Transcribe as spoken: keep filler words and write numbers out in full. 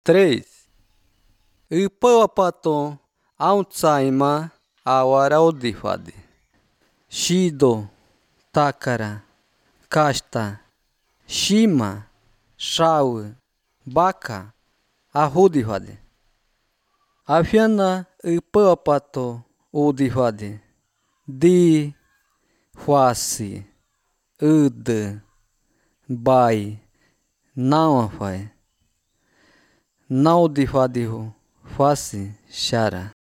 Três. Ipawapato aunzaima awaraodifade. Shido, takara, casta, shima, shau, baka, ahudifade. Afiana ipawapato udifade. Di, huasi, ud, bai, não afai. Não difadihu, fasi, shara.